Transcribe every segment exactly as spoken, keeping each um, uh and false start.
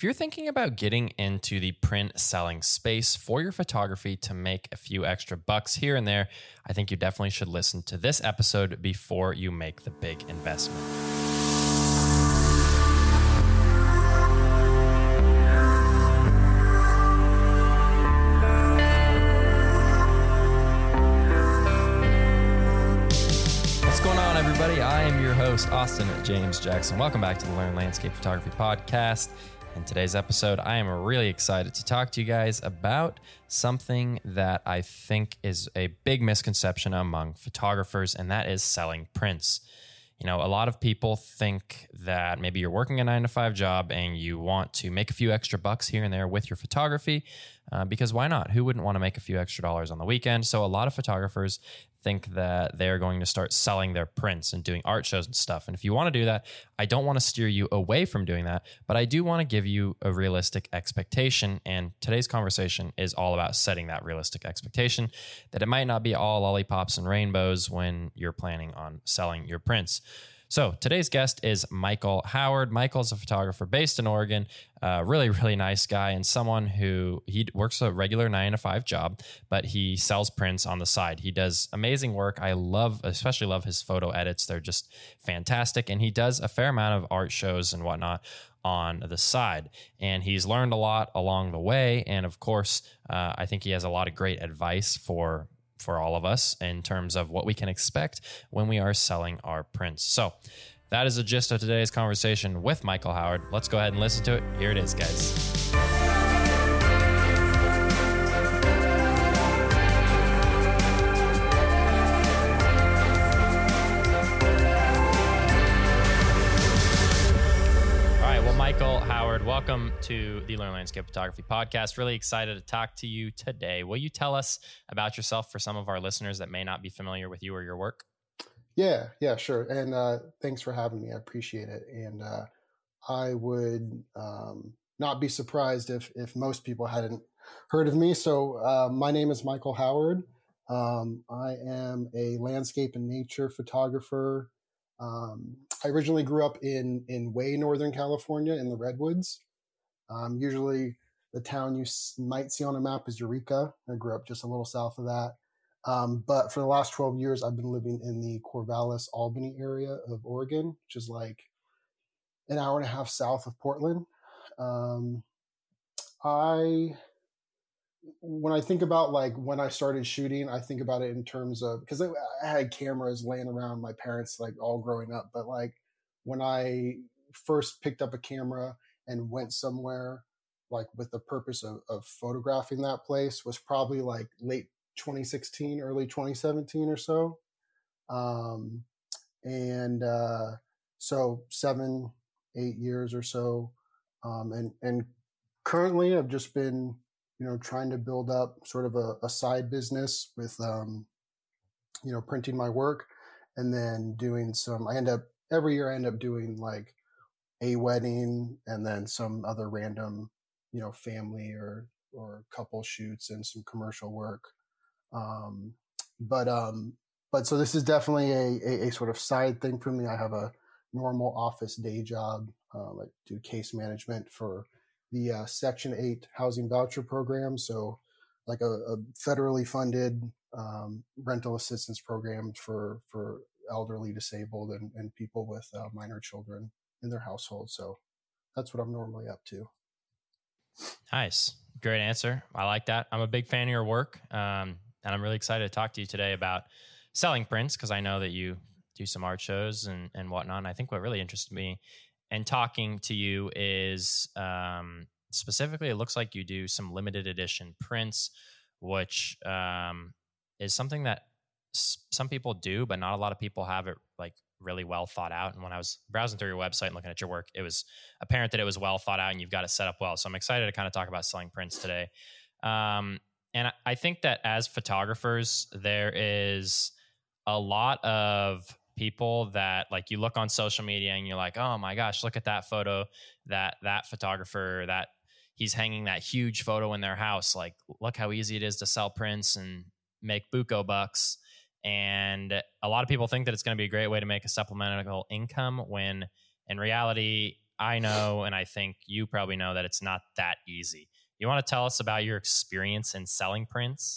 If you're thinking about getting into the print selling space for your photography to make a few extra bucks here and there, I think you definitely should listen to this episode before you make the big investment. What's going on, everybody? I am your host, Austin James Jackson. Welcome back to the Learn Landscape Photography Podcast. In today's episode, I am really excited to talk to you guys about something that I think is a big misconception among photographers, and that is selling prints. You know, a lot of people think that maybe you're working a nine to five job and you want to make a few extra bucks here and there with your photography, uh, because why not? Who wouldn't want to make a few extra dollars on the weekend? So a lot of photographers think that they're going to start selling their prints and doing art shows and stuff. And if you want to do that, I don't want to steer you away from doing that, but I do want to give you a realistic expectation. And today's conversation is all about setting that realistic expectation that it might not be all lollipops and rainbows when you're planning on selling your prints. So today's guest is Michael Howard. Michael's a photographer based in Oregon, uh, really, really nice guy, and someone who he works a regular nine to five job, but he sells prints on the side. He does amazing work. I love, especially love his photo edits. They're just fantastic. And he does a fair amount of art shows and whatnot on the side. And he's learned a lot along the way. And of course, uh, I think he has a lot of great advice for for all of us in terms of what we can expect when we are selling our prints. So that is the gist of today's conversation with Michael Howard. Let's go ahead and listen to it. Here it is, guys. Michael Howard, welcome to the Learn Landscape Photography Podcast. Really excited to talk to you today. Will you tell us about yourself for some of our listeners that may not be familiar with you or your work? Yeah, yeah, sure. And uh, thanks for having me. I appreciate it. And uh, I would um, not be surprised if if most people hadn't heard of me. So uh, my name is Michael Howard. Um, I am a landscape and nature photographer. Um, I originally grew up in, in way Northern California in the Redwoods. Um, usually the town you s- might see on a map is Eureka. I grew up just a little south of that. Um, but for the last twelve years, I've been living in the Corvallis, Albany area of Oregon, which is like an hour and a half south of Portland. Um, I... When I think about like when I started shooting, I think about it in terms of, because I, I had cameras laying around my parents like all growing up. But like when I first picked up a camera and went somewhere like with the purpose of, of photographing that place was probably like late twenty sixteen, early twenty seventeen or so. Um, and uh, so seven, eight years or so. Um, and, and currently I've just been you know, trying to build up sort of a, a side business with, um, you know, printing my work and then doing some, I end up, every year I end up doing like a wedding and then some other random, you know, family or, or couple shoots and some commercial work. Um, but, um, but so this is definitely a, a, a sort of side thing for me. I have a normal office day job, uh, like do case management for the uh, Section eight housing voucher program. So like a, a federally funded um, rental assistance program for, for elderly, disabled, and, and people with uh, minor children in their household. So that's what I'm normally up to. Nice. Great answer. I like that. I'm a big fan of your work. Um, and I'm really excited to talk to you today about selling prints because I know that you do some art shows and, and whatnot. And I think what really interested me and talking to you is um, specifically, it looks like you do some limited edition prints, which um, is something that s- some people do, but not a lot of people have it like really well thought out. And when I was browsing through your website and looking at your work, it was apparent that it was well thought out and you've got it set up well. So I'm excited to kind of talk about selling prints today. Um, and I, I think that as photographers, there is a lot of people that like you look on social media and you're like, oh my gosh, look at that photo, that that photographer, that he's hanging that huge photo in their house. Like, look how easy it is to sell prints and make buco bucks. And a lot of people think that it's going to be a great way to make a supplemental income when in reality, I know, and I think you probably know that it's not that easy. You want to tell us about your experience in selling prints?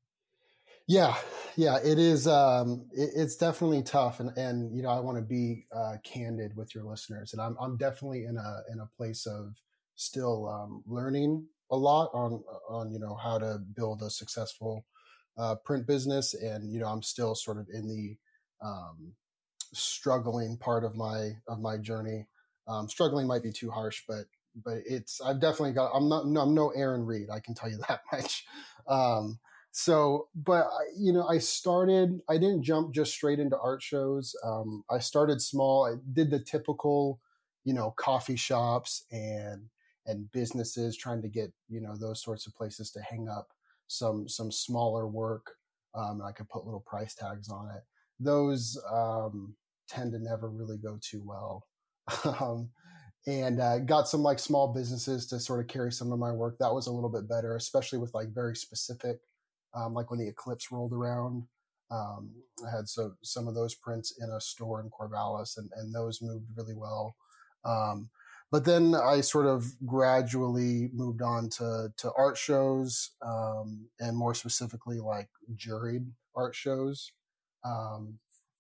Yeah, yeah, it is. Um, it, it's definitely tough, and and you know, I want to be uh, candid with your listeners, and I'm I'm definitely in a in a place of still um, learning a lot on on you know how to build a successful uh, print business, and you know, I'm still sort of in the um, struggling part of my of my journey. Um, struggling might be too harsh, but but it's I've definitely got. I'm not. No, I'm no Aaron Reed. I can tell you that much. Um, so, but you know, I started. I didn't jump just straight into art shows. Um, I started small. I did the typical, you know, coffee shops and and businesses trying to get you know those sorts of places to hang up some some smaller work. Um, I could put little price tags on it. Those um, tend to never really go too well. um, and uh, got some like small businesses to sort of carry some of my work. That was a little bit better, especially with like very specific, um, like when the eclipse rolled around. Um, I had so some of those prints in a store in Corvallis, and, and those moved really well. Um, but then I sort of gradually moved on to to art shows, um, and more specifically like juried art shows. Um,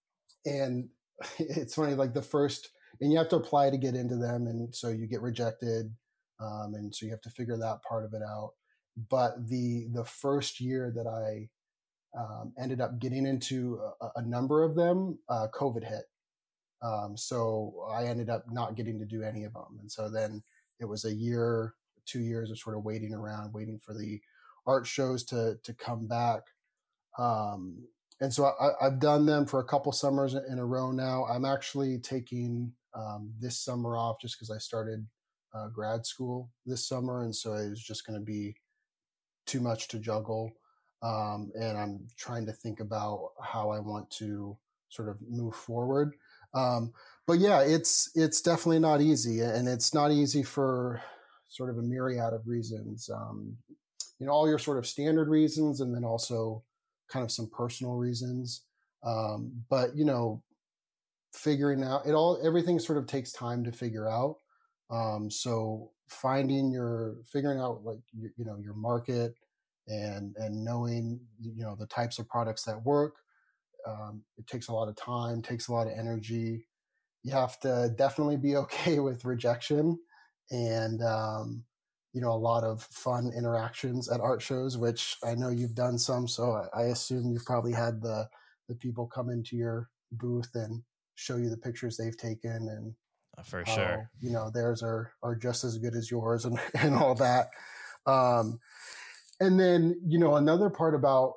and it's funny, like the first, and you have to apply to get into them, and so you get rejected, um, and so you have to figure that part of it out. But the the first year that I um, ended up getting into a, a number of them, uh, COVID hit, um, so I ended up not getting to do any of them, and so then it was a year, two years of sort of waiting around, waiting for the art shows to to come back. Um, and so I, I've done them for a couple summers in a row now. I'm actually taking um, this summer off just because I started uh, grad school this summer, and so it was just going to be too much to juggle. Um, and I'm trying to think about how I want to sort of move forward. Um, but yeah, it's it's definitely not easy, and it's not easy for sort of a myriad of reasons. Um, you know, all your sort of standard reasons, and then also kind of some personal reasons. Um, but you know, figuring out it all, everything sort of takes time to figure out. Um, so finding your, figuring out like your, you know, your market, and and knowing you know the types of products that work. Um, it takes a lot of time, takes a lot of energy. You have to definitely be okay with rejection, and um, you know a lot of fun interactions at art shows, which I know you've done some. So I, I assume you've probably had the the people come into your booth and show you the pictures they've taken, and For how sure. you know theirs are are just as good as yours, and and all that. Um, and then you know another part about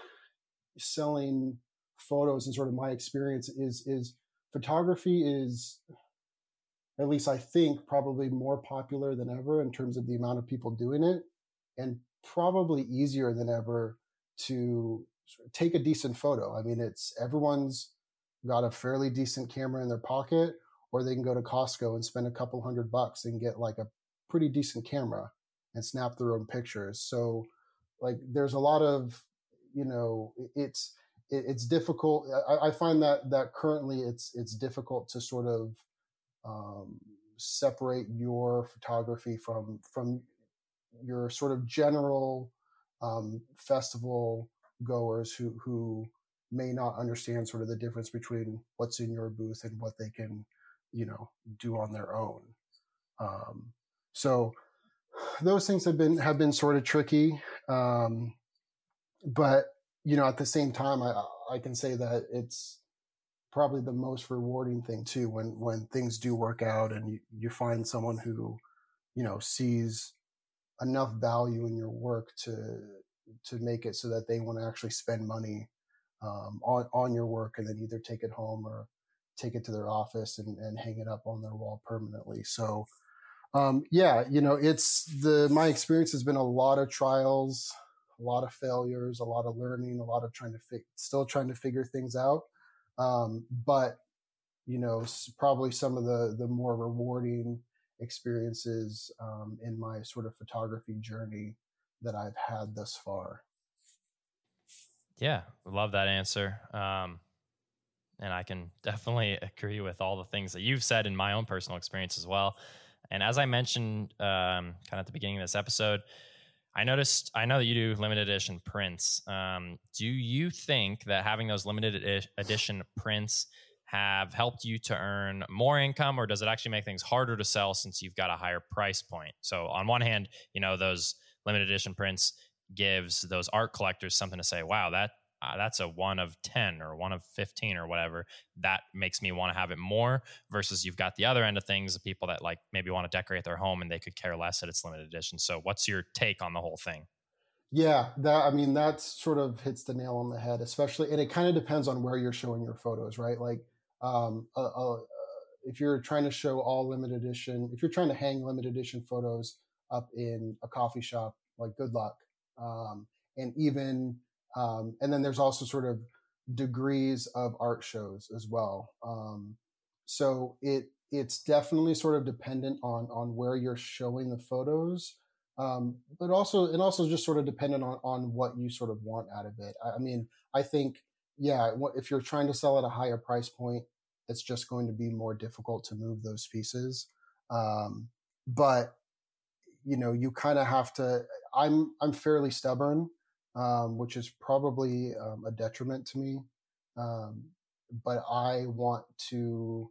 selling photos and sort of my experience is is photography is, at least I think, probably more popular than ever in terms of the amount of people doing it, and probably easier than ever to take a decent photo. I mean, it's everyone's got a fairly decent camera in their pocket, or they can go to Costco and spend a couple hundred bucks and get like a pretty decent camera and snap their own pictures. So like there's a lot of, you know, it's, it, it's difficult. I, I find that, that currently it's, it's difficult to sort of, um, separate your photography from from your sort of general um, festival goers who who may not understand sort of the difference between what's in your booth and what they can you know do on their own. Um, so those things have been have been sort of tricky, um, but you know at the same time I I can say that it's probably the most rewarding thing too when when things do work out, and you, you find someone who you know sees enough value in your work to to make it so that they want to actually spend money um, on on your work, and then either take it home or take it to their office and, and hang it up on their wall permanently. So um, yeah, you know it's the my experience has been a lot of trials, a lot of failures, a lot of learning, a lot of trying to fi- still trying to figure things out. Um, but you know, probably some of the the more rewarding experiences um, in my sort of photography journey that I've had thus far. Yeah, love that answer. Um, And I can definitely agree with all the things that you've said in my own personal experience as well. And as I mentioned um, kind of at the beginning of this episode, I noticed, I know that you do limited edition prints. Um, do you think that having those limited edi- edition prints have helped you to earn more income, or does it actually make things harder to sell since you've got a higher price point? So on one hand, you know, those limited edition prints gives those art collectors something to say, wow, that uh, that's a one of ten or one of fifteen or whatever. That makes me want to have it more, versus you've got the other end of things, the people that like maybe want to decorate their home and they could care less that it's limited edition. So what's your take on the whole thing? Yeah, that, I mean, that sort of hits the nail on the head, especially, and it kind of depends on where you're showing your photos, right? Like, um, uh, uh, if you're trying to show all limited edition, if you're trying to hang limited edition photos up in a coffee shop, like good luck. Um, and even, um, and then there's also sort of degrees of art shows as well. Um, so it, it's definitely sort of dependent on, on where you're showing the photos. Um, but also, and also just sort of dependent on, on what you sort of want out of it. I, I mean, I think, yeah, if you're trying to sell at a higher price point, it's just going to be more difficult to move those pieces. Um, but you know, you kind of have to, I'm, I'm fairly stubborn, um, which is probably um, a detriment to me. Um, but I want to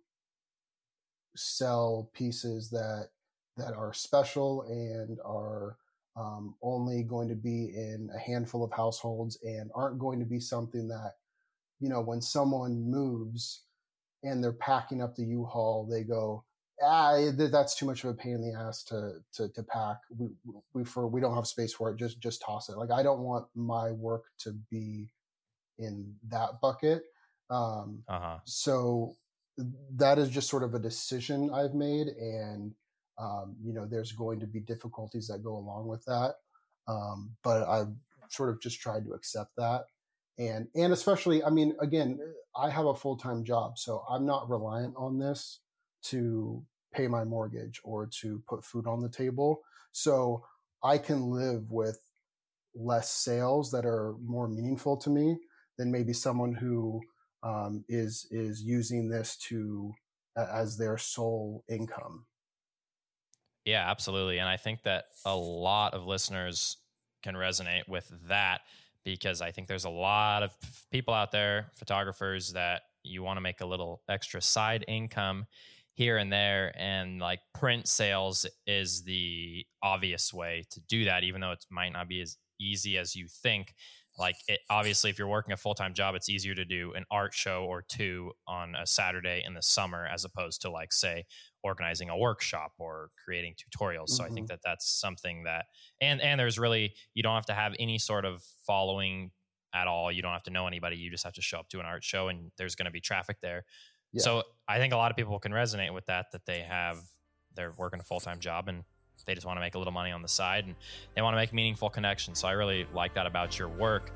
sell pieces that, that are special and are um, only going to be in a handful of households and aren't going to be something that, you know, when someone moves and they're packing up the U-Haul, they go, ah, that's too much of a pain in the ass to to, to pack. We we for we don't have space for it. Just just toss it. Like, I don't want my work to be in that bucket. Um, uh-huh. So that is just sort of a decision I've made, and um, you know, there's going to be difficulties that go along with that. Um, but I've sort of just tried to accept that. And, and especially, I mean, again, I have a full-time job, so I'm not reliant on this to pay my mortgage or to put food on the table. So I can live with less sales that are more meaningful to me than maybe someone who um, is, is using this to, uh, as their sole income. Yeah, absolutely. And I think that a lot of listeners can resonate with that, because I think there's a lot of people out there, photographers, that you want to make a little extra side income here and there. And like print sales is the obvious way to do that, even though it might not be as easy as you think. Like, it, obviously, if you're working a full-time job, it's easier to do an art show or two on a Saturday in the summer, as opposed to, like, say, organizing a workshop or creating tutorials. Mm-hmm. So I think that that's something that, and, and there's really, you don't have to have any sort of following at all. You don't have to know anybody. You just have to show up to an art show and there's going to be traffic there. Yeah. So I think a lot of people can resonate with that, that they have, they're working a full-time job and they just want to make a little money on the side and they want to make meaningful connections. So I really like that about your work.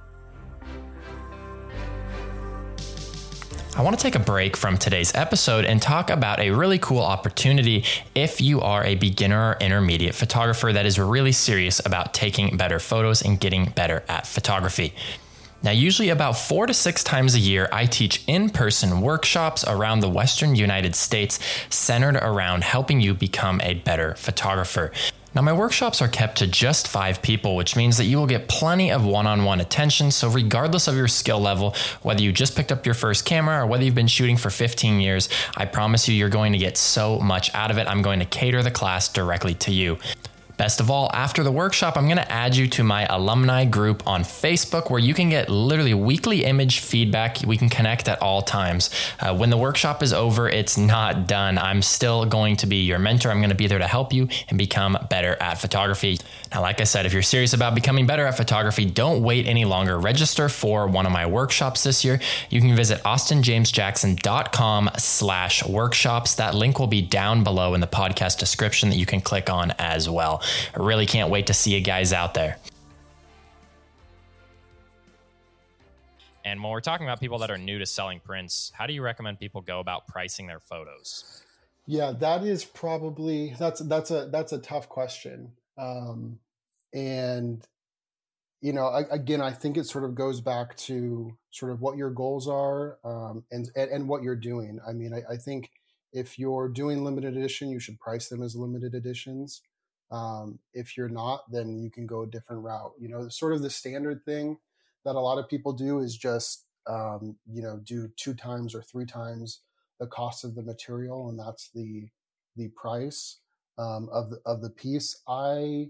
I want to take a break from today's episode and talk about a really cool opportunity if you are a beginner or intermediate photographer that is really serious about taking better photos and getting better at photography. Now, usually about four to six times a year, I teach in-person workshops around the Western United States centered around helping you become a better photographer. Now, my workshops are kept to just five people, which means that you will get plenty of one-on-one attention. So regardless of your skill level, whether you just picked up your first camera or whether you've been shooting for fifteen years, I promise you, you're going to get so much out of it. I'm going to cater the class directly to you. Best of all, after the workshop, I'm going to add you to my alumni group on Facebook, where you can get literally weekly image feedback. We can connect at all times. Uh, when the workshop is over, it's not done. I'm still going to be your mentor. I'm going to be there to help you and become better at photography. Now, like I said, if you're serious about becoming better at photography, don't wait any longer. Register for one of my workshops this year. You can visit austinjamesjackson.com slash workshops. That link will be down below in the podcast description that you can click on as well. I really can't wait to see you guys out there. And when we're talking about people that are new to selling prints, how do you recommend people go about pricing their photos? Yeah, that is probably, that's, that's a, that's a tough question. Um, and you know, I, again, I think it sort of goes back to sort of what your goals are, um, and, and and what you're doing. I mean, I, I think if you're doing limited edition, you should price them as limited editions. Um, if you're not, then you can go a different route. You know, sort of the standard thing that a lot of people do is just, um, you know, do two times or three times the cost of the material, and that's the the price um, of the of the piece. I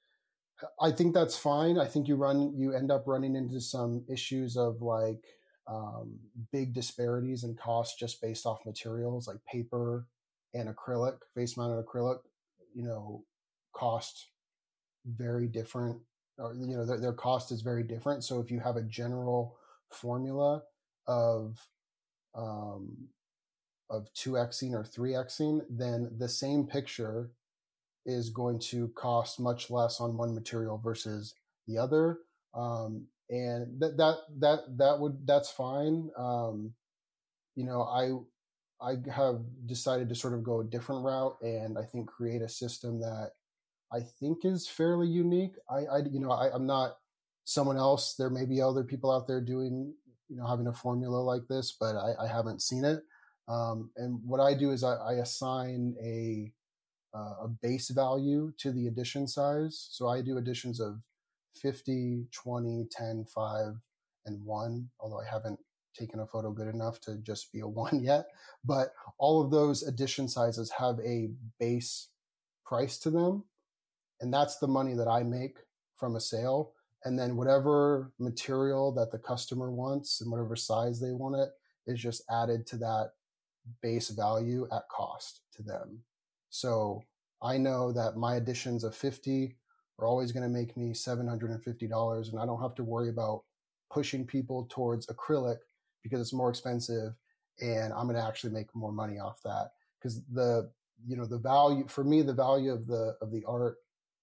I think that's fine. I think you run you end up running into some issues of like um, big disparities in cost just based off materials like paper and acrylic, face mounted acrylic. You know, cost very different, or you know their, their cost is very different. So if you have a general formula of um, of two Xing or three Xing, then the same picture is going to cost much less on one material versus the other. Um, and that, that, that, that would, that's fine. Um, you know, I, I have decided to sort of go a different route and I think create a system that I think is fairly unique. I, I you know, I, I'm not someone else. There may be other people out there doing, you know, having a formula like this, but I, I haven't seen it. Um, and what I do is I, I assign a, uh, a base value to the edition size. So I do editions of fifty, twenty, ten, five, and one, although I haven't taken a photo good enough to just be a one yet. But all of those edition sizes have a base price to them. And that's the money that I make from a sale. And then whatever material that the customer wants and whatever size they want it is just added to that base value at cost to them. So I know that my editions of fifty are always going to make me seven hundred fifty dollars, and I don't have to worry about pushing people towards acrylic because it's more expensive, and I'm going to actually make more money off that. Because the, you know, the value for me, the value of the of the art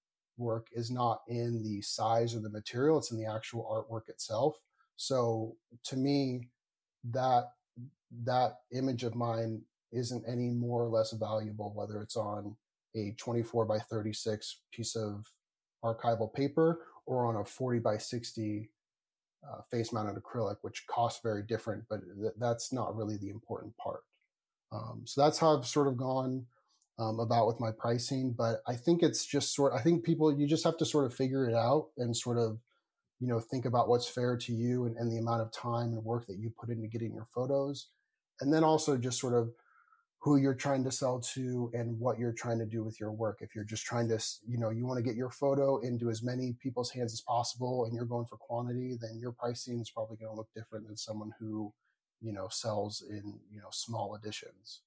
work is not in the size or the material; it's in the actual artwork itself. So to me, that that image of mine isn't any more or less valuable, whether it's on a twenty-four by thirty-six piece of archival paper or on a forty by sixty uh, face mounted acrylic, which costs very different, but th- that's not really the important part. Um, so that's how I've sort of gone um, about with my pricing. But I think it's just sort I think people, you just have to sort of figure it out and sort of, you know, think about what's fair to you and, and the amount of time and work that you put into getting your photos. And then also just sort of who you're trying to sell to and what you're trying to do with your work. If you're just trying to, you know, you want to get your photo into as many people's hands as possible and you're going for quantity, then your pricing is probably going to look different than someone who, you know, sells in, you know, small editions.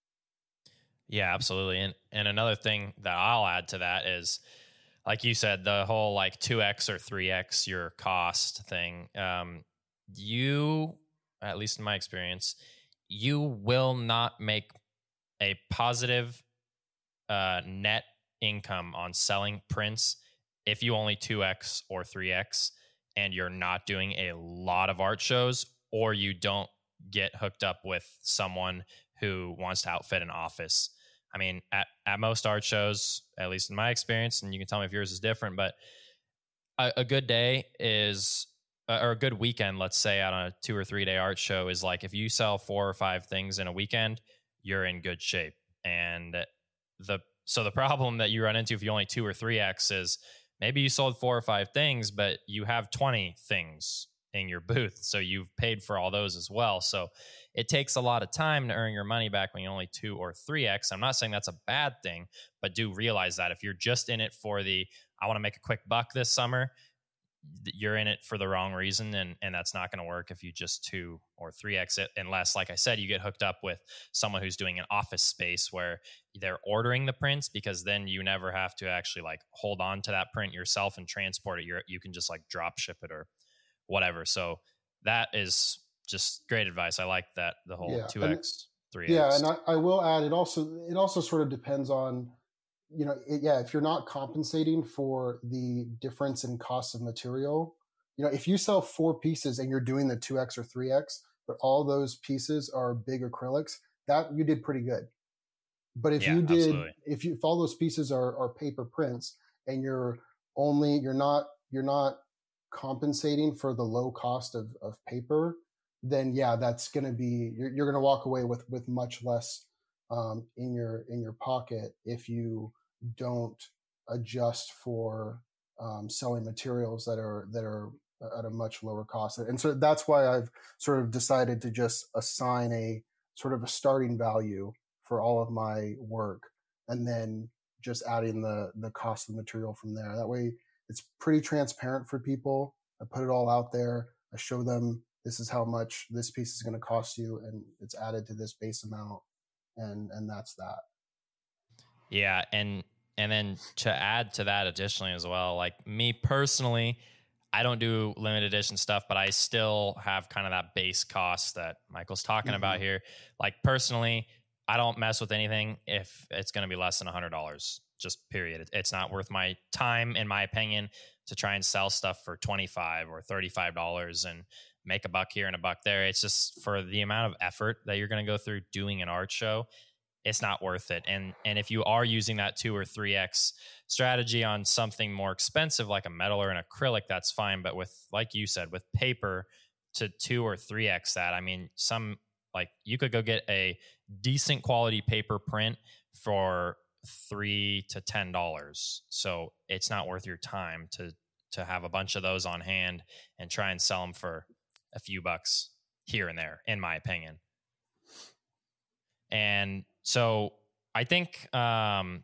Yeah, absolutely. And and another thing that I'll add to that is, like you said, the whole like two X or three X your cost thing. Um, you, at least in my experience, you will not make a positive uh, net income on selling prints if you only two X or three X and you're not doing a lot of art shows, or you don't get hooked up with someone who wants to outfit an office. I mean, at, at most art shows, at least in my experience, and you can tell me if yours is different, but a, a good day is, or a good weekend, let's say, on a two or three day art show is like, if you sell four or five things in a weekend, you're in good shape. And the, so the problem that you run into if you only two or three X is maybe you sold four or five things, but you have twenty things in your booth. So you've paid for all those as well. So it takes a lot of time to earn your money back when you only two or three X. I'm not saying that's a bad thing, but do realize that if you're just in it for the, I want to make a quick buck this summer, you're in it for the wrong reason. And, and that's not going to work if you just two or three X it, unless, like I said, you get hooked up with someone who's doing an office space where they're ordering the prints, because then you never have to actually like hold on to that print yourself and transport it. You're, you can just like drop ship it or whatever. So that is just great advice. I like that, the whole yeah, two X, three X. Yeah, and I, I will add, it also it also sort of depends on, you know, it, yeah, if you're not compensating for the difference in cost of material, you know, if you sell four pieces and you're doing the two X or three X, but all those pieces are big acrylics, that you did pretty good. But if yeah, you did, absolutely. if you if all those pieces are are paper prints and you're only you're not you're not compensating for the low cost of, of paper, then yeah, that's going to be, you're, you're going to walk away with, with much less um, in your, in your pocket if you don't adjust for um, selling materials that are, that are at a much lower cost. And so that's why I've sort of decided to just assign a sort of a starting value for all of my work, and then just adding the, the cost of the material from there. That way it's pretty transparent for people. I put it all out there. I show them this is how much this piece is going to cost you, and it's added to this base amount. And, and that's that. Yeah. And, and then to add to that additionally as well, like me personally, I don't do limited edition stuff, but I still have kind of that base cost that Michael's talking mm-hmm. about here. Like personally, I don't mess with anything if it's going to be less than a hundred dollars, just period. It's not worth my time, in my opinion, to try and sell stuff for twenty-five or thirty-five dollars and make a buck here and a buck there. It's just for the amount of effort that you're going to go through doing an art show, it's not worth it. And, and if you are using that two or three X strategy on something more expensive, like a metal or an acrylic, that's fine. But with, like you said, with paper to two or three X that, I mean, some, like you could go get a decent quality paper print for three to ten dollars. So it's not worth your time to, to have a bunch of those on hand and try and sell them for a few bucks here and there, in my opinion. And so I think um,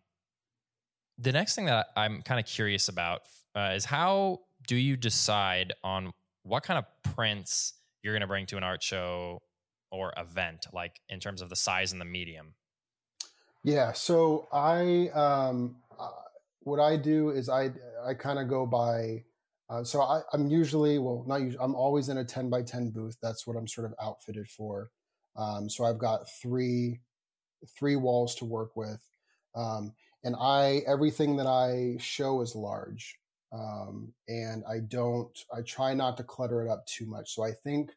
the next thing that I'm kind of curious about uh, is how do you decide on what kind of prints you're going to bring to an art show or event, like in terms of the size and the medium? Yeah. So I, um, uh, what I do is I, I kind of go by, uh, so I, I'm usually, well, not usually, I'm always in a ten by ten booth. That's what I'm sort of outfitted for. Um, so I've got three, three walls to work with. Um, and I, everything that I show is large. Um, and I don't, I try not to clutter it up too much. So I think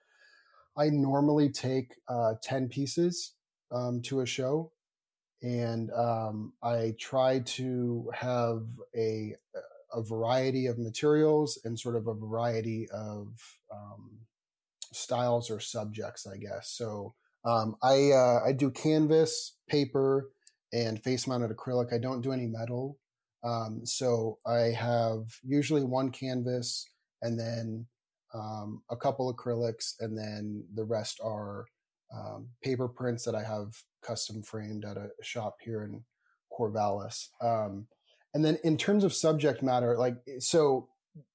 I normally take, uh, ten pieces, um, to a show. And, um, I try to have a, a variety of materials and sort of a variety of, um, styles or subjects, I guess. So, Um, I uh, I do canvas, paper, and face-mounted acrylic. I don't do any metal. Um, so I have usually one canvas and then um, a couple acrylics, and then the rest are um, paper prints that I have custom framed at a shop here in Corvallis. Um, and then in terms of subject matter, like, so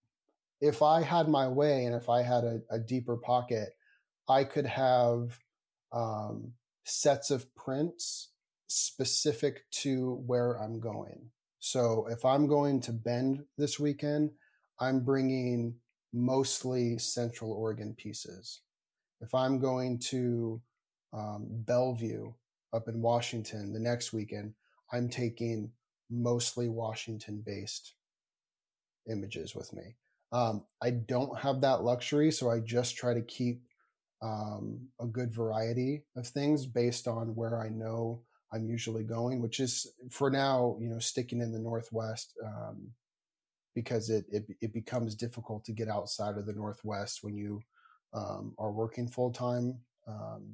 if I had my way and if I had a, a deeper pocket, I could have Um, sets of prints specific to where I'm going. So if I'm going to Bend this weekend, I'm bringing mostly Central Oregon pieces. If I'm going to um, Bellevue up in Washington the next weekend, I'm taking mostly Washington-based images with me. Um, I don't have that luxury, so I just try to keep Um, a good variety of things based on where I know I'm usually going, which is for now, you know, sticking in the Northwest, um, because it, it, it becomes difficult to get outside of the Northwest when you um, are working full time. Um,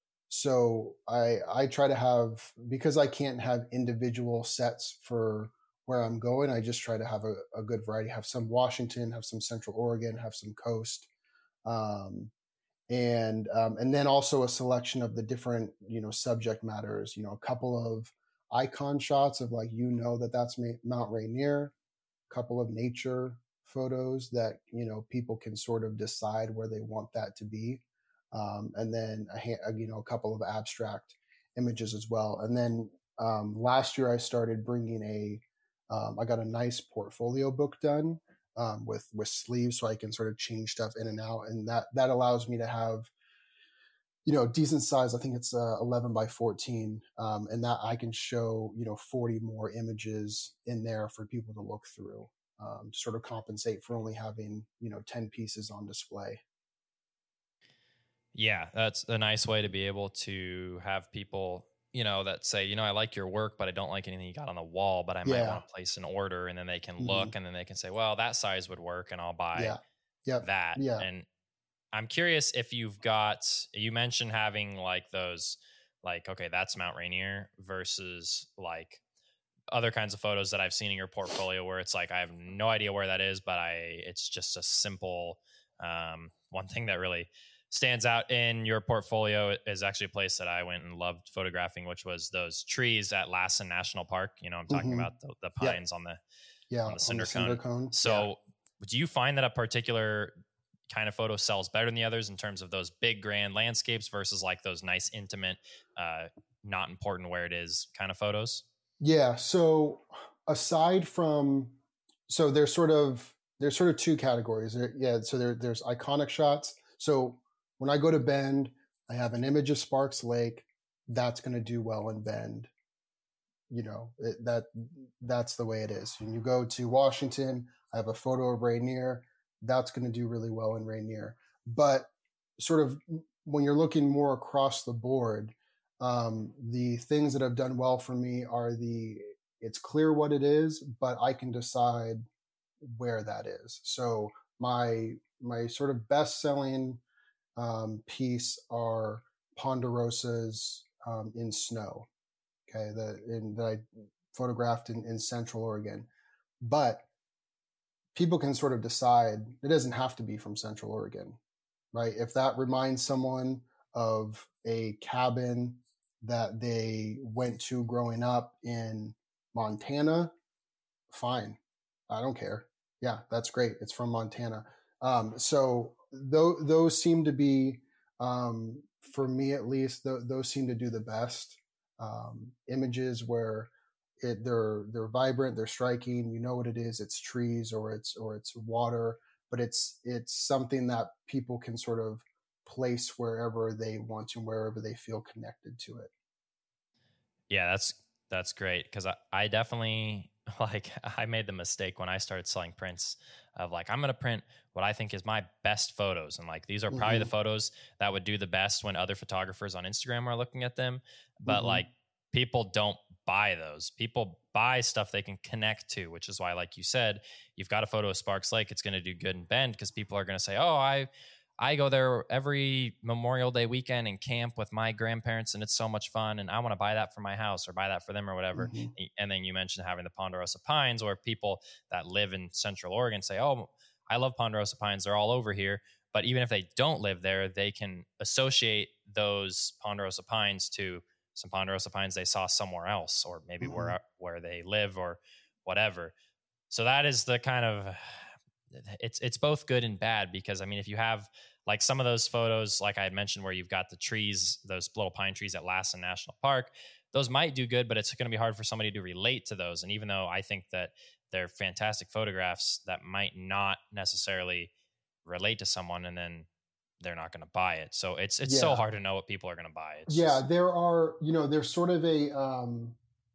so I, I try to have, because I can't have individual sets for where I'm going, I just try to have a, a good variety, have some Washington, have some Central Oregon, have some coast. Um, and um, and then also a selection of the different, you know, subject matters, you know, a couple of icon shots of, like, you know, that that's Mount Rainier, a couple of nature photos that, you know, people can sort of decide where they want that to be, um, and then a, you know, a couple of abstract images as well. And then um, last year I started bringing a um, I got a nice portfolio book done Um, with with sleeves, so I can sort of change stuff in and out, and that that allows me to have, you know, decent size. I think it's uh, eleven by fourteen, um, and that I can show, you know, forty more images in there for people to look through, um, to sort of compensate for only having, you know, ten pieces on display. Yeah, that's a nice way to be able to have people you know, that say, you know, I like your work, but I don't like anything you got on the wall, but I might Yeah. want to place an order, and then they can hmm look and then they can say, well, that size would work and I'll buy Yeah. Yep. that. Yeah. And I'm curious if you've got, you mentioned having like those, like, okay, that's Mount Rainier versus like other kinds of photos that I've seen in your portfolio where it's like, I have no idea where that is, but I, it's just a simple, um, one thing that really stands out in your portfolio is actually a place that I went and loved photographing, which was those trees at Lassen National Park. You know, I'm talking hmm about the, the Yep. pines on the, Yeah. on the On cinder the cinder cone. cone. So do you find that a particular kind of photo sells better than the others in terms of those big grand landscapes versus like those nice, intimate, uh, not important where it is kind of photos? Yeah. So aside from, so there's sort of, there's sort of two categories. There, yeah. So there, there's iconic shots. So when I go to Bend, I have an image of Sparks Lake. That's going to do well in Bend. You know, it, that that's the way it is. When you go to Washington, I have a photo of Rainier. That's going to do really well in Rainier. But sort of when you're looking more across the board, um, the things that have done well for me are the, it's clear what it is, but I can decide where that is. So my my sort of best selling um, piece are ponderosas um, in snow. Okay, that in, that I photographed in, in Central Oregon, but people can sort of decide. It doesn't have to be from Central Oregon, right? If that reminds someone of a cabin that they went to growing up in Montana, fine. I don't care. Yeah, that's great. It's from Montana. Um, so th- those seem to be, um, for me at least, th- those seem to do the best. Um, images where it, they're they're vibrant, they're striking. You know what it is? It's trees or it's or it's water, but it's it's something that people can sort of place wherever they want to, wherever they feel connected to it. Yeah, that's that's great because I, I definitely like I made the mistake when I started selling prints of like I'm gonna print what I think is my best photos, and like these are probably Mm-hmm. the photos that would do the best when other photographers on Instagram are looking at them. But Mm-hmm. like people don't buy those. People buy stuff they can connect to, which is why, like you said, you've got a photo of Sparks Lake. It's going to do good in Bend because people are going to say, "Oh, I." I go there every Memorial Day weekend and camp with my grandparents, and it's so much fun. And I want to buy that for my house or buy that for them or whatever. Mm-hmm. And then you mentioned having the Ponderosa Pines, where people that live in Central Oregon say, "Oh, I love Ponderosa Pines. They're all over here." But even if they don't live there, they can associate those Ponderosa Pines to some Ponderosa Pines they saw somewhere else, or maybe Mm-hmm. where where they live or whatever. So that is the kind of it's it's both good and bad because I mean if you have like some of those photos like I had mentioned where you've got the trees, those little pine trees at Lassen National Park, those might do good, but it's going to be hard for somebody to relate to those. And even though I think that they're fantastic photographs, that might not necessarily relate to someone, and then they're not going to buy it. So it's it's Yeah. so hard to know what people are going to buy. It's yeah, just, there are, you know, there's sort of a um,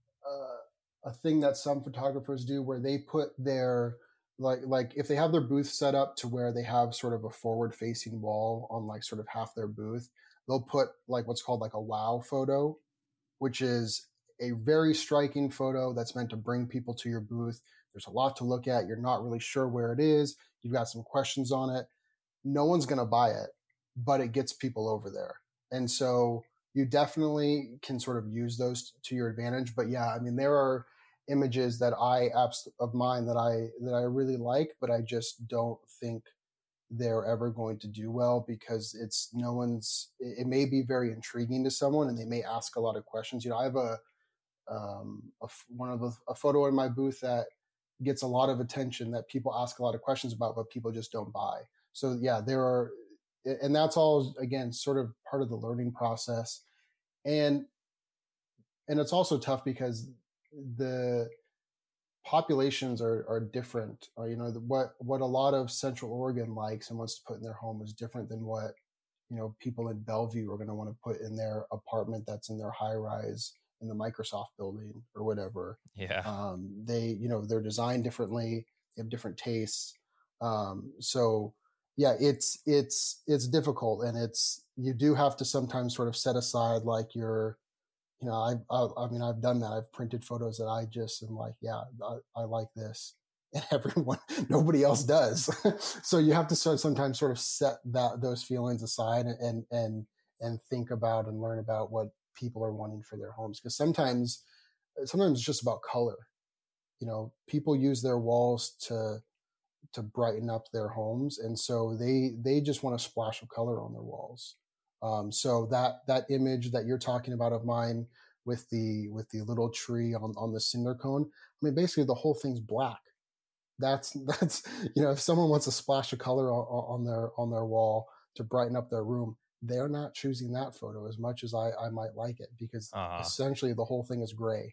uh, a thing that some photographers do where they put their like like if they have their booth set up to where they have sort of a forward facing wall on like sort of half their booth, they'll put like what's called like a wow photo, which is a very striking photo that's meant to bring people to your booth. There's a lot to look at. You're not really sure where it is. You've got some questions on it. No one's going to buy it, but it gets people over there. And so you definitely can sort of use those to your advantage. But yeah, I mean, there are images that I abs- of mine that I that I really like, but I just don't think they're ever going to do well because it's no one's. It may be very intriguing to someone, and they may ask a lot of questions. You know, I have a, um, a one of the, a photo in my booth that gets a lot of attention that people ask a lot of questions about, but people just don't buy. So yeah, there are, and that's all again sort of part of the learning process, and and it's also tough because the populations are are different. Or, you know, the, what what a lot of Central Oregon likes and wants to put in their home is different than what you know people in Bellevue are going to want to put in their apartment that's in their high rise in the Microsoft building or whatever. yeah. Um, they you know they're designed differently. They have different tastes. Um, so yeah, it's it's it's difficult, and it's you do have to sometimes sort of set aside like your you know, I, I, I mean, I've done that. I've printed photos that I just am like, yeah, I, I like this, and everyone, nobody else does. So you have to sort sometimes sort of set that those feelings aside and and and think about and learn about what people are wanting for their homes, because sometimes sometimes it's just about color. You know, people use their walls to to brighten up their homes, and so they they just want a splash of color on their walls. Um, so that that image that you're talking about of mine with the with the little tree on on the cinder cone, I mean, basically the whole thing's black. That's that's you know, if someone wants a splash of color on, on their on their wall to brighten up their room, they're not choosing that photo as much as I I might like it, because Uh-huh. essentially the whole thing is gray.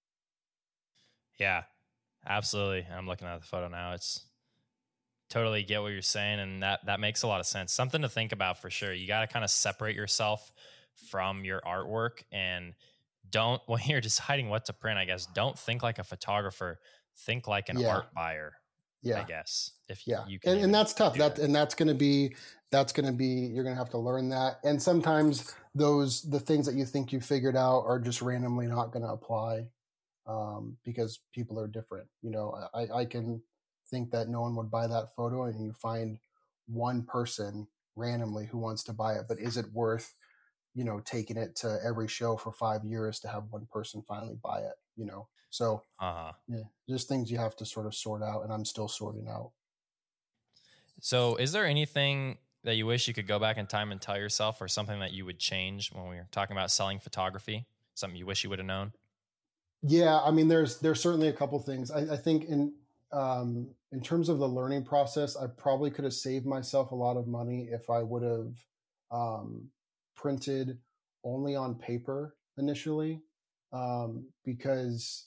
Yeah, absolutely. I'm looking at the photo now. It's totally get what you're saying, and that that makes a lot of sense. Something to think about for sure. You got to kind of separate yourself from your artwork, and don't when you're deciding what to print, I guess, don't think like a photographer. Think like an Yeah, art buyer, I yeah. guess, if Yeah. you can And, and even that's tough. do That that. and that's going to be that's going to be you're going to have to learn that. And sometimes those the things that you think you figured out are just randomly not going to apply, um, because people are different. You know, I, I can think that no one would buy that photo, and you find one person randomly who wants to buy it. But is it worth, you know, taking it to every show for five years to have one person finally buy it? You know, so Uh-huh. yeah, just things you have to sort of sort out, and I'm still sorting out. So, is there anything that you wish you could go back in time and tell yourself, or something that you would change when we were talking about selling photography? Something you wish you would have known? Yeah, I mean, there's there's certainly a couple things. I, I think in um, in terms of the learning process, I probably could have saved myself a lot of money if I would have um, printed only on paper initially, um, because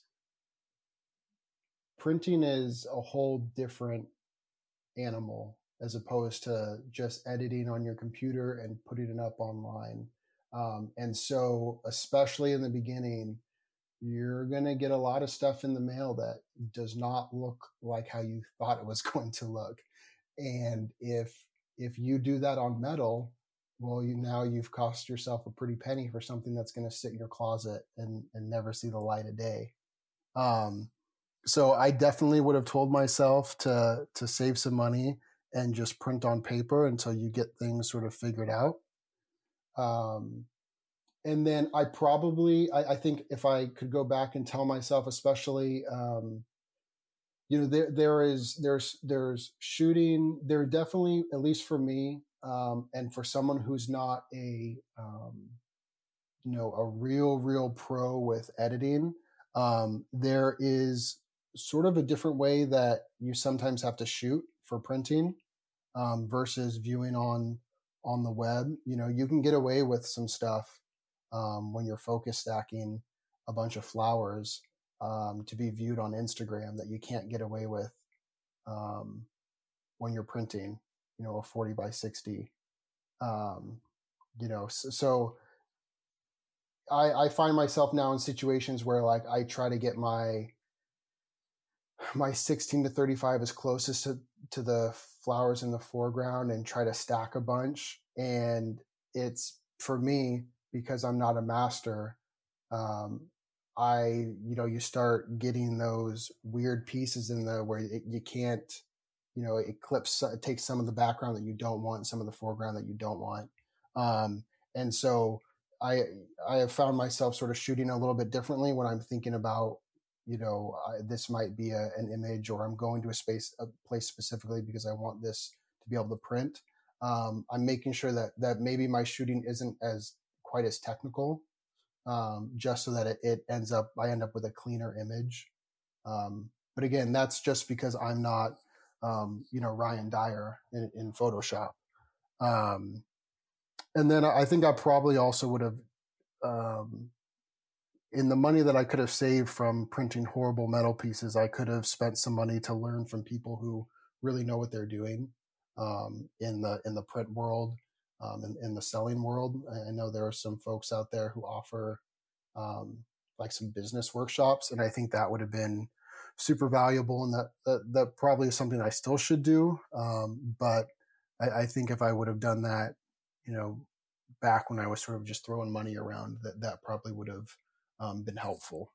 printing is a whole different animal as opposed to just editing on your computer and putting it up online. Um, and so, especially in the beginning, you're going to get a lot of stuff in the mail that does not look like how you thought it was going to look. And if if you do that on metal, well, you now you've cost yourself a pretty penny for something that's going to sit in your closet and and never see the light of day. Um, so I definitely would have told myself to to save some money and just print on paper until you get things sort of figured out. Um, and then I probably, I, I think if I could go back and tell myself, especially, um, you know, there there is there's there's shooting. There definitely, at least for me, um, and for someone who's not a um, you know a real real pro with editing, um, there is sort of a different way that you sometimes have to shoot for printing, um, versus viewing on on the web. You know, you can get away with some stuff, um, when you're focus stacking a bunch of flowers, um, to be viewed on Instagram, that you can't get away with, um, when you're printing, you know, a forty by sixty. Um, you know, so, so I, I find myself now in situations where, like, I try to get my my sixteen to thirty-five as closest to, to the flowers in the foreground and try to stack a bunch. And it's, for me, because I'm not a master, um, I, you know, you start getting those weird pieces in there where it, you can't, you know, it clips, it takes some of the background that you don't want, some of the foreground that you don't want. Um, and so I, I have found myself sort of shooting a little bit differently when I'm thinking about, you know, I, this might be a, an image, or I'm going to a space, a place specifically because I want this to be able to print. Um, I'm making sure that that maybe my shooting isn't as quite as technical, um, just so that it, it ends up, I end up with a cleaner image. Um, but again, that's just because I'm not, um, you know, Ryan Dyer in, in Photoshop. Um, and then I think I probably also would have, um, in the money that I could have saved from printing horrible metal pieces, I could have spent some money to learn from people who really know what they're doing, um, in the in the print world, um, in, in the selling world. I know there are some folks out there who offer, um, like some business workshops, and I think that would have been super valuable, and that that, that probably is something I still should do. Um, but I, I think if I would have done that, you know, back when I was sort of just throwing money around, that that probably would have um, been helpful.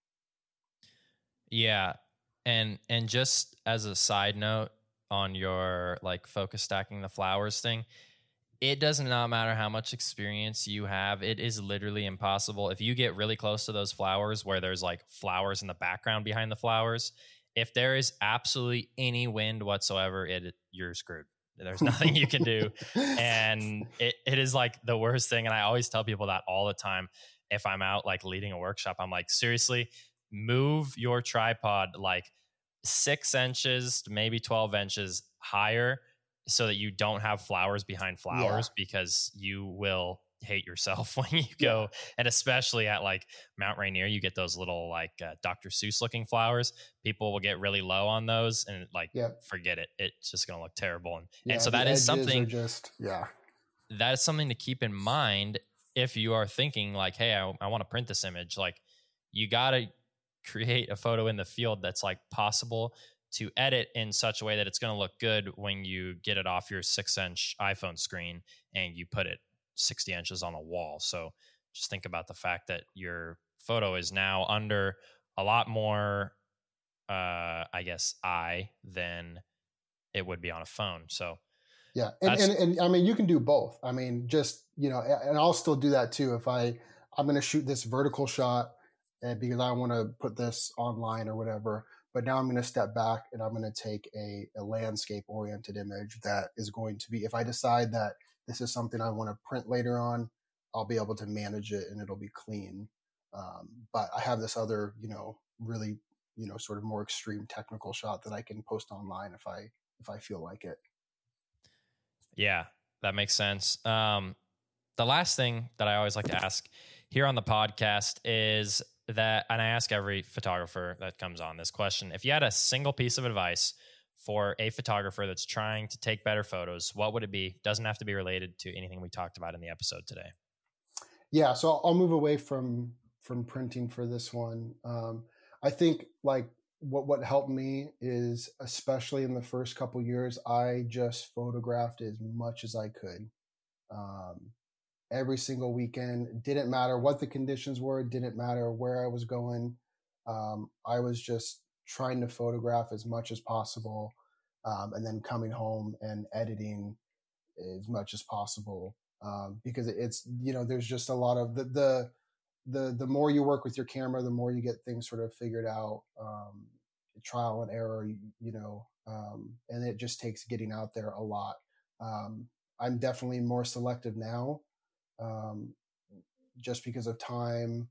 Yeah. And and just as a side note on your like focus stacking the flowers thing, it does not matter how much experience you have. It is literally impossible. If you get really close to those flowers where there's like flowers in the background behind the flowers, if there is absolutely any wind whatsoever, it you're screwed. There's nothing you can do. And it, it is like the worst thing. And I always tell people that all the time. If I'm out like leading a workshop, I'm like, seriously, move your tripod like six inches to maybe twelve inches higher so that you don't have flowers behind flowers, yeah. because you will hate yourself when you go. Yeah. And especially at like Mount Rainier, you get those little like uh, Doctor Seuss looking flowers. People will get really low on those and like, yep. forget it. It's just going to look terrible. And, yeah, and so that is something just, yeah, that is something to keep in mind. If you are thinking like, hey, I, I want to print this image, like you got to create a photo in the field that's like possible to edit in such a way that it's going to look good when you get it off your six inch iPhone screen and you put it sixty inches on a wall. So just think about the fact that your photo is now under a lot more, uh, I guess, eye than it would be on a phone. So yeah. And, and, and I mean, you can do both. I mean, just, you know, and I'll still do that too. If I, I'm going to shoot this vertical shot and because I want to put this online or whatever, but now I'm going to step back and I'm going to take a, a landscape oriented image that is going to be, if I decide that this is something I want to print later on, I'll be able to manage it and it'll be clean. Um, but I have this other, you know, really, you know, sort of more extreme technical shot that I can post online if I, if I feel like it. Yeah, that makes sense. Um, the last thing that I always like to ask here on the podcast is that, and I ask every photographer that comes on this question, if you had a single piece of advice for a photographer that's trying to take better photos, what would it be? Doesn't have to be related to anything we talked about in the episode today. Yeah, so I'll move away from from printing for this one. Um, I think like what what helped me is, especially in the first couple years, I just photographed as much as I could. Um, every single weekend. Didn't matter what the conditions were, didn't matter where I was going. Um, I was just trying to photograph as much as possible, um, and then coming home and editing as much as possible. Um, because it's, you know, there's just a lot of the, the, the, the more you work with your camera, the more you get things sort of figured out, um, trial and error, you, you know, um, and it just takes getting out there a lot. Um, I'm definitely more selective now. Um, just because of time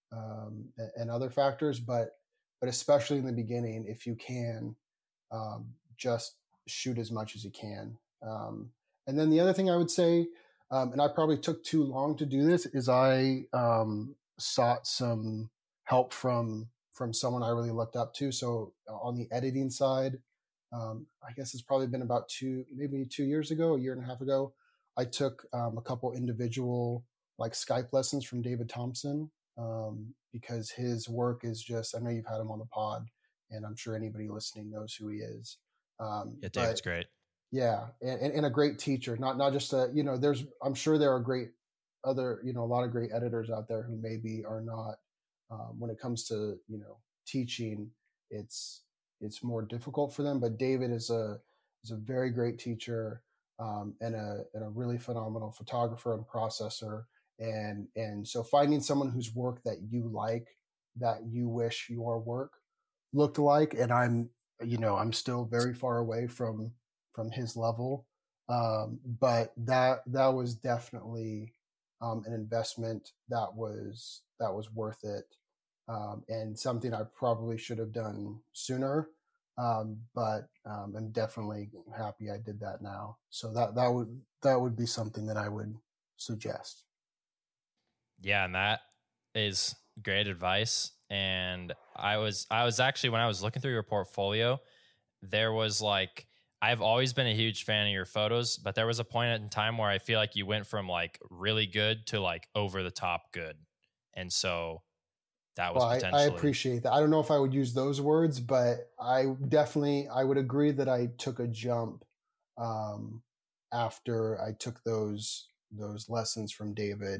um, and, and other factors, but but especially in the beginning, if you can, um, just shoot as much as you can. Um, and then the other thing I would say, um, and I probably took too long to do this, is I um, sought some help from from someone I really looked up to. So on the editing side, um, I guess it's probably been about two, maybe two years ago, a year and a half ago. I took um, a couple individual like Skype lessons from David Thompson, um, because his work is just, I know you've had him on the pod and I'm sure anybody listening knows who he is. Um, yeah, David's but, great. Yeah. And, and a great teacher, not, not just a, you know, there's, I'm sure there are great other, you know, a lot of great editors out there who maybe are not, um, when it comes to, you know, teaching, it's, it's more difficult for them, but David is a, is a very great teacher. Um, and a and a really phenomenal photographer and processor, and and so finding someone whose work that you like, that you wish your work looked like, and I'm you know I'm still very far away from from his level, um, but that that was definitely um, an investment that was that was worth it, um, and something I probably should have done sooner. Um, but um, I'm definitely happy I did that now. So that that would that would be something that I would suggest. Yeah, and that is great advice. And I was I was actually, when I was looking through your portfolio, there was like, I've always been a huge fan of your photos, but there was a point in time where I feel like you went from like really good to like over the top good, and so. That was well, potentially. I, I appreciate that. I don't know if I would use those words, but I definitely, I would agree that I took a jump um, after I took those those lessons from David.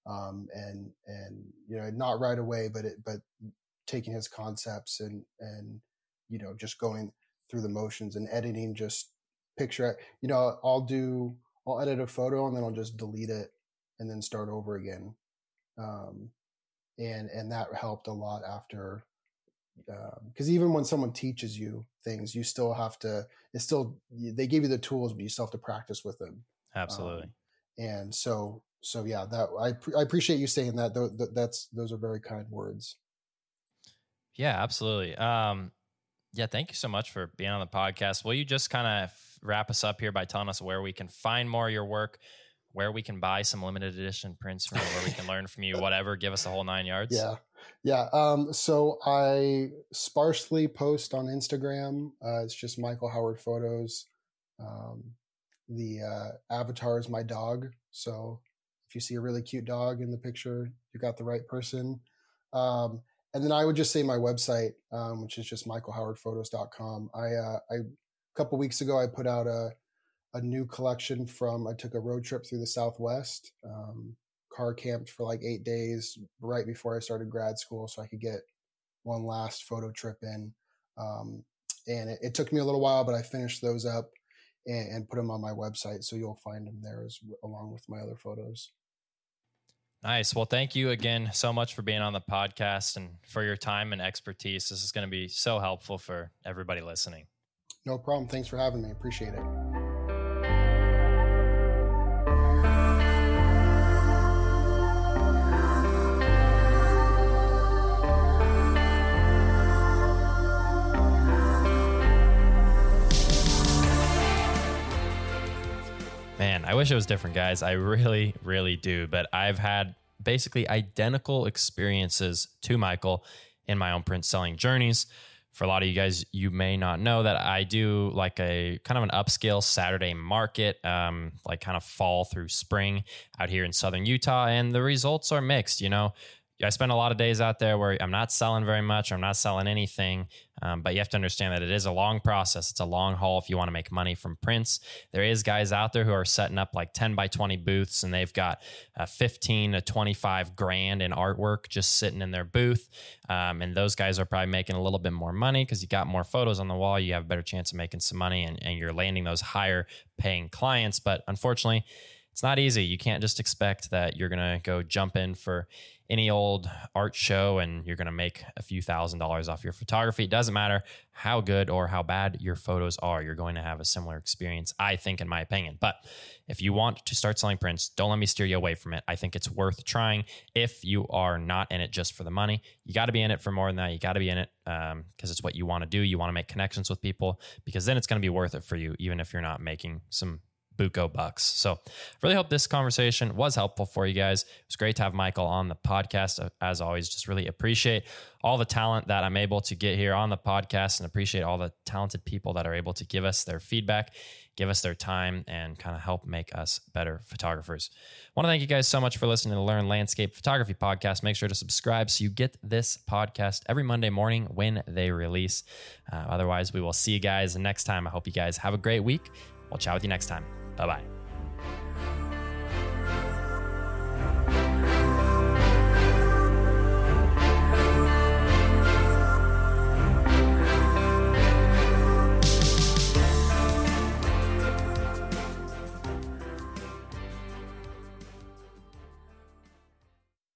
um, and and you know, not right away, but it but taking his concepts and and you know, just going through the motions and editing just picture. You know, I'll do I'll edit a photo and then I'll just delete it and then start over again. Um, and and that helped a lot after, because um, even when someone teaches you things, you still have to. It's still they give you the tools, but you still have to practice with them. Absolutely. Um, and so so yeah, that I I appreciate you saying that. Though that's those are very kind words. Yeah, absolutely. Um, yeah, thank you so much for being on the podcast. Will you just kind of wrap us up here by telling us where we can find more of your work, where we can buy some limited edition prints from, where we can learn from you, whatever, give us the whole nine yards? Yeah. Yeah. Um, so I sparsely post on Instagram. Uh, it's just Michael Howard Photos. Um, the uh, avatar is my dog. So if you see a really cute dog in the picture, you got the right person. Um, and then I would just say my website, um, which is just michael howard photos dot com. I, uh, I, a couple weeks ago, I put out a, a new collection from, I took a road trip through the Southwest, um, car camped for like eight days right before I started grad school so I could get one last photo trip in. Um, and it, it took me a little while, but I finished those up and, and put them on my website. So you'll find them there as along with my other photos. Nice. Well, thank you again so much for being on the podcast and for your time and expertise. This is going to be so helpful for everybody listening. No problem. Thanks for having me. Appreciate it. Man, I wish it was different, guys. I really, really do. But I've had basically identical experiences to Michael in my own print selling journeys. For a lot of you guys, you may not know that I do like a kind of an upscale Saturday market, um, like kind of fall through spring out here in Southern Utah. And the results are mixed, you know. I spend a lot of days out there where I'm not selling very much. Or I'm not selling anything. Um, but you have to understand that it is a long process. It's a long haul if you want to make money from prints. There is guys out there who are setting up like ten by twenty booths and they've got uh, fifteen to twenty-five grand in artwork just sitting in their booth. Um, and those guys are probably making a little bit more money because you got more photos on the wall. You have a better chance of making some money and, and you're landing those higher paying clients. But unfortunately, it's not easy. You can't just expect that you're going to go jump in for any old art show and you're going to make a few thousand dollars off your photography. It doesn't matter how good or how bad your photos are. You're going to have a similar experience, I think, in my opinion. But if you want to start selling prints, don't let me steer you away from it. I think it's worth trying if you are not in it just for the money. You got to be in it for more than that. You got to be in it um, because it's what you want to do. You want to make connections with people because then it's going to be worth it for you, even if you're not making some buco bucks. So really hope this conversation was helpful for you guys. It was great to have Michael on the podcast. As always, just really appreciate all the talent that I'm able to get here on the podcast and appreciate all the talented people that are able to give us their feedback, give us their time, and kind of help make us better photographers. I want to thank you guys so much for listening to the Learn Landscape Photography Podcast. Make sure to subscribe so you get this podcast every Monday morning when they release. Uh, otherwise, we will see you guys next time. I hope you guys have a great week. We'll chat with you next time. Bye-bye.